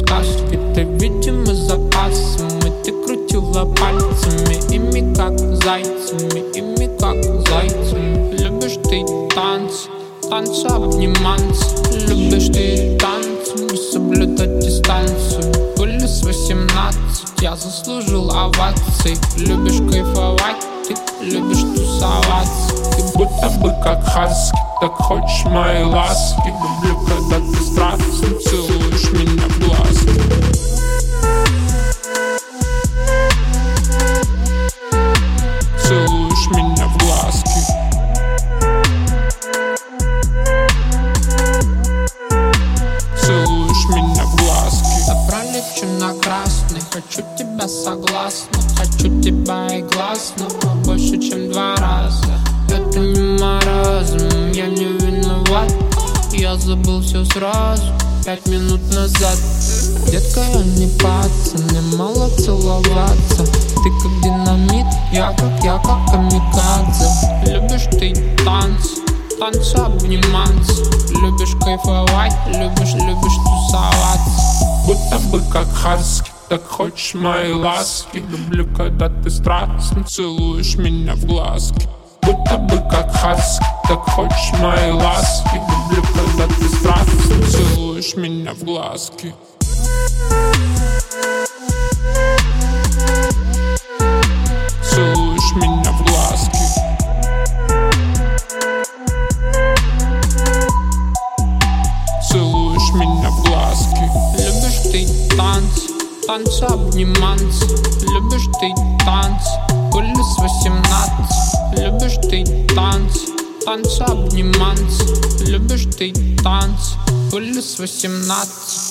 сказки. Ты, видимо, запасами, ты крутила пальцами, ими как зайцами, ими как зайцами. Любишь ты танцы, танцы обниматься. Любишь ты танцами соблюдать дистанцию. Были с 18, я заслужил овации. Любишь кайфовать, ты любишь тусоваться. Ты будто бы как хаски, так хочешь мои ласки. Люблю, когда ты страстно целуешь меня в глазки. Целуешь меня в глазки. Целуешь меня в глазки. Я пролечу на красный, хочу тебя согласно. Хочу тебя и гласно, больше чем 2 раза. Это не маразм, я не виноват. Я забыл все сразу, 5 минут назад. Детка, я не паца, мне мало целоваться. Ты как динамит, я как камикадзе. Любишь ты танцы, танцы обниматься. Любишь кайфовать, любишь тусоваться. Будто бы как хаски, так хочешь мои ласки. Люблю, когда ты страстно целуешь меня в глазки. Будто бы как хаски, так хочешь мои ласки. Люблю, когда ты страстно целуешь меня в глазки. Целуешь меня в глазки. Целуешь меня в глазки. Любишь ты танцы, танцы обниматься. Любишь ты танцы, были с 18. Любишь ты танцы, танцы обниматься. Любишь ты танцы, были с 18.